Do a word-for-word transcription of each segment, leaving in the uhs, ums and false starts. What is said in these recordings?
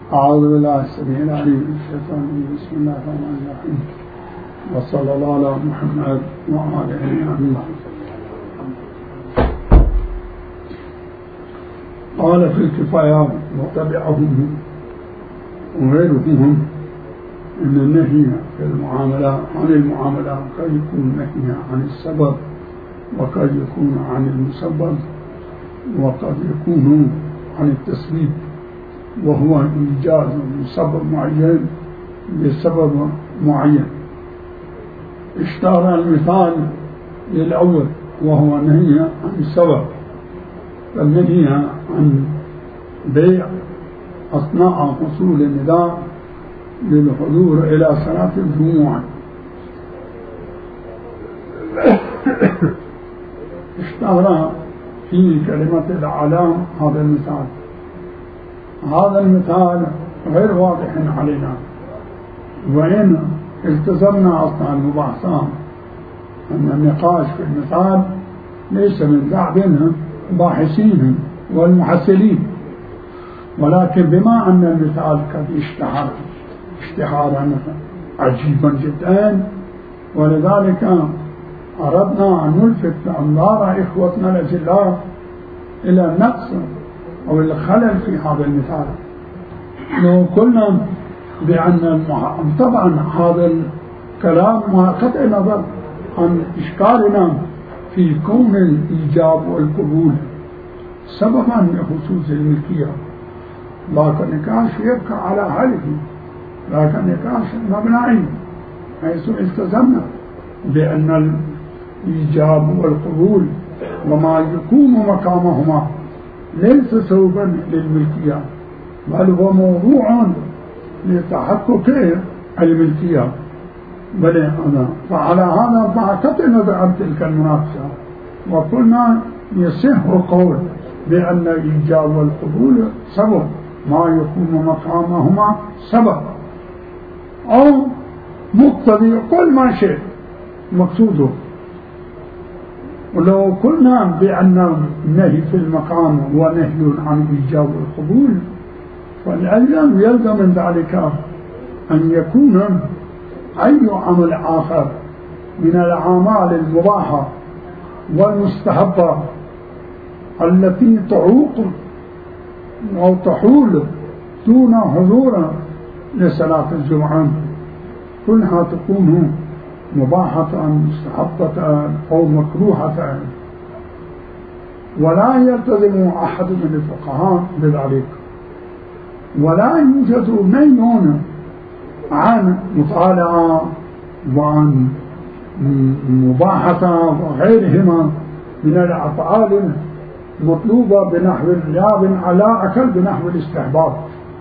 أعوذ بالله السميع العليم من الشيطان الرجيم. بسم الله الرحمن الرحيم، وصلى الله على محمد وعلى آله وصحبه. قال في الكفايات وتبعهم وغيرهم إن النهي في المعاملات عن المعاملات قد يكون نهي عن السبب، وقد يكون عن المسبب، وقد يكون عن التسبيب، وهو إيجاز مسبب معين بسبب معين. اشتهر المثال للأول وهو نهي عن السبب، فالنهي عن بيع أثناء حصول النداء للحضور إلى صلاة الجمعة. اشتهر في كلمة الإعلام هذا المثال. هذا المثال غير واضح علينا، وإن التزمنا أصلا المباحثات أن النقاش في المثال ليس من بعضنا باحثين والمحسلين، ولكن بما أن المثال قد اشتهر اشتهارا عجيبا جدا، ولذلك أردنا أن نلفت أنظار إخوتنا الأجلاء إلى النقص أو الخلل في هذا المثال. لو قلنا بأن طبعا هذا الكلام مع قطع نظر عن إشكالنا في كون الإيجاب والقبول سببا لخصوص الملكية، لكن النقاش يبقى على حاله، لكن النقاش مبنائي حيث التزمنا بأن الإيجاب والقبول وما يقوم مقامهما ليس سببا للملكية، بل هو موضوع لتحقق الملكية. بل أنا فعلى هذا بعثت نظر عن تلك المناقشة، وقلنا يصح قول بأن الإيجاب والقبول سبب ما يكون مقامهما سبب، أو مقتضي كل ما شيء مقصوده. ولو قلنا بأن النهي في المقام هو نهي عن الإيجاب والقبول، فالأيام يلزم من ذلك أن يكون أي عمل آخر من الأعمال المباحة والمستحبة التي تعوق أو تحول دون حضور لصلاة الجمعة كلها تكون مباحة مستحبة أو مكروهة، ولا يلتزم أحد من الفقهاء بذلك، ولا يوجد نهي عن مطالعة وعن مباحة وغيرهما من الأفعال مطلوبة بنحو الرياض على أكل بنحو الاستحباب.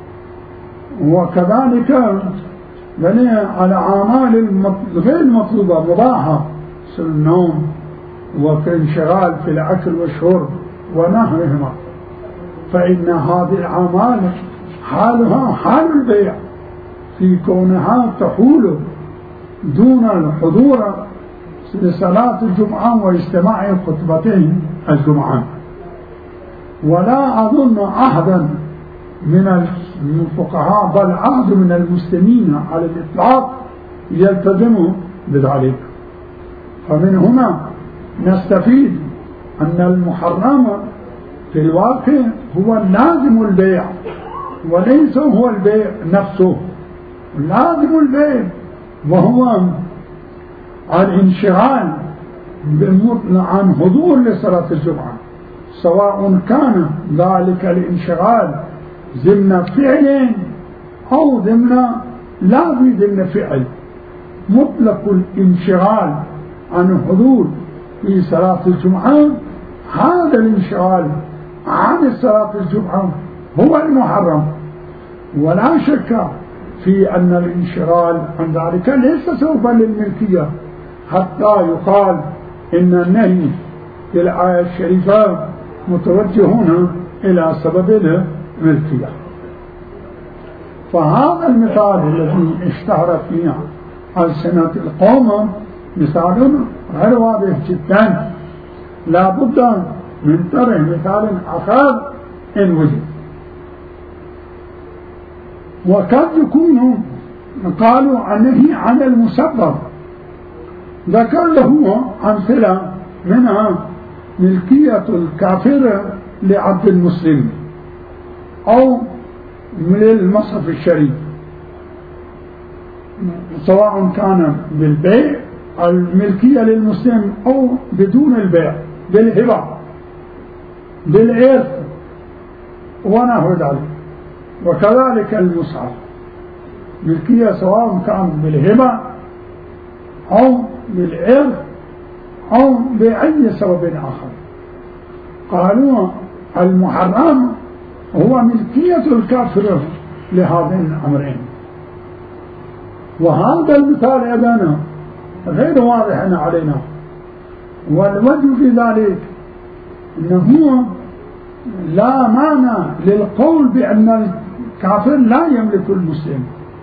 وكذلك بني على أعمال غير مطلوبة مباحة مثل النوم وكالانشغال في الأكل والشرب ونحوهما، فإن هذه الأعمال حالها حال البيع في كونها تحول دون الحضور لصلاة الجمعة واجتماع خطبتين الجمعة. ولا أظن أحدا من الفقهاء بل أحد من المسلمين على الإطلاق يلتزم بذلك. فمن هنا نستفيد أن المحرم في الواقع هو لازم البيع وليس هو البيع نفسه. لازم البيع وهو الانشغال عن حضور لصلاة الجمعة، سواء كان ذلك الانشغال ضمن فعل أو ضمن لا ضمن فعل. مطلق الانشغال عن حضور في صلاة الجمعة، هذا الانشغال عن صلاة الجمعة هو المحرم، ولا شك في أن الانشغال عن ذلك ليس سببا للملكية، حتى يقال إن النهي في الآية الشريفة متوجهون إلى سبب الملكية. فهذا المثال الذي اشتهر فيه ألسنة القوم مثال غير واضح جدا، لا بد من طرح مثال آخر إن وجد. وقد يكون قالوا عنه عن المسبب. ذكر له أمثلة منها ملكية الكافر لعبد المسلم أو للمصحف الشريف، سواء كان بالبيع الملكية للمسلم أو بدون البيع، بالهبة، بالإرث ونحو ذلك. وكذلك المصحف ملكية سواء كان بالهبة أو بالإرث أو بأي سبب آخر. قالوا المحرم هو ملكية الكافر لهذين الأمرين. وهذا المثال أيضا غير واضح علينا، والوجه في ذلك أنه لا معنى للقول بأن الكافر لا يملك المسلم،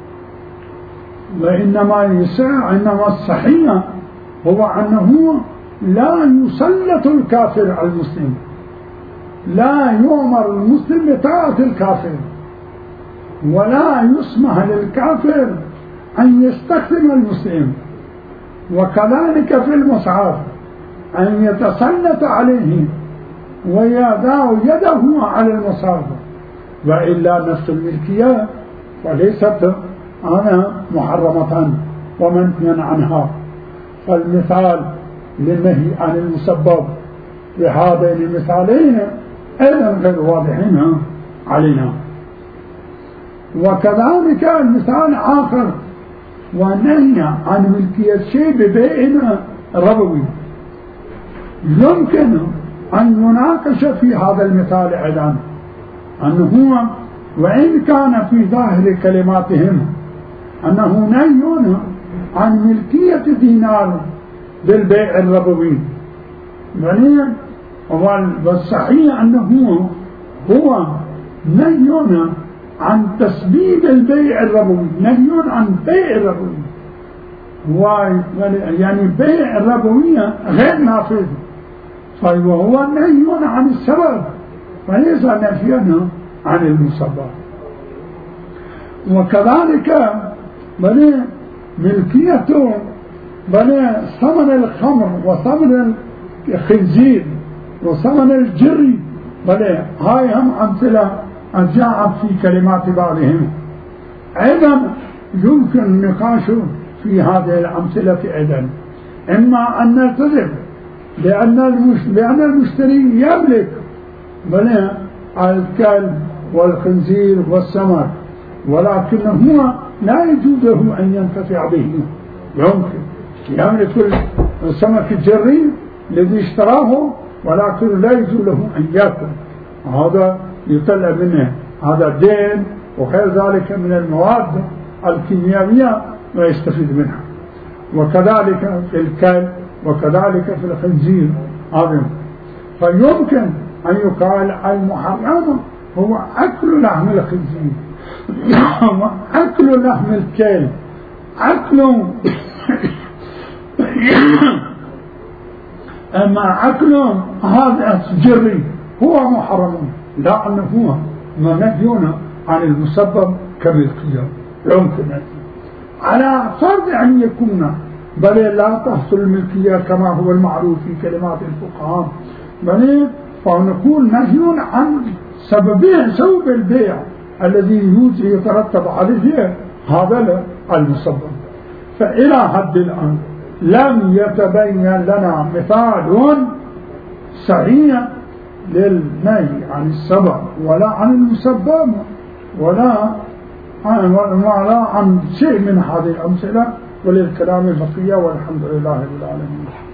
وإنما يسع إنما الصحيح هو أنه لا يسلط الكافر على المسلم، لا يؤمر المسلم بطاعة الكافر، ولا يسمح للكافر أن يستخدم المسلم. وكذلك في المصحف أن يتسلط عليه ويضع يده على المصحف، وإلا نفس الملكية وليست أنا محرمة ومنهيا عنها. فالمثال للنهي عن المسبب بهذين المثالين أيضا غير واضحين علينا. وكذلك المثال آخر ونهي عن ملكية شيء ببيع ربوي، يمكن أن يناقش في هذا المثال أيضا أنه وإن كان في ظاهر كلماتهم أنه نهي عن ملكية دينار بالبيع الربوي، والصحيح أنه هو نهي عن تسبيب البيع الربوي، نهي عن بيع الربوي، يعني بيع الربوية غير نافذ، فهو نهي عن السبب وليس نهيا عن المسبب. وكذلك بني ملكيته بني ثمن الخمر وثمن الخنزير وثمن الجري، بني هاي هم أمثلة جاءت في كلمات بعضهم. أيضا يمكن النقاش في هذه الأمثلة أيضا، إما أن نلتزم بأن المشتري يملك بني الكلب والخنزير والسمك، ولكنه لا يجوز له أن ينتفع به. يمكن يملك السمك الجري الذي اشتراه، ولكن لا يجوز له أن يأكل، هذا يطلع منه هذا الدين وغير ذلك من المواد الكيميائية ويستفيد منها. وكذلك في الكلب وكذلك في الخنزير هذا. فيمكن أن يقال المحرم هو أكل لحم الخنزير وأكل لحم الكلب، أكل أما أكل هذا الجري هو محرم، لا أنه هو منهي عن المسبب كملكية. يمكن على فرض أن يكون بل لا تحصل الملكية كما هو المعروف في كلمات الفقهاء، بل فنقول نهي عن سببين، سبب البيع الذي يترتب عليه هذا المسبب. فإلى حد الآن لم يتبين لنا مثال صحيح للنهي عن السبب ولا عن المسبب ولا عن, ولا عن شيء من هذه الأمثلة، وللكلام بقية، والحمد لله رب العالمين.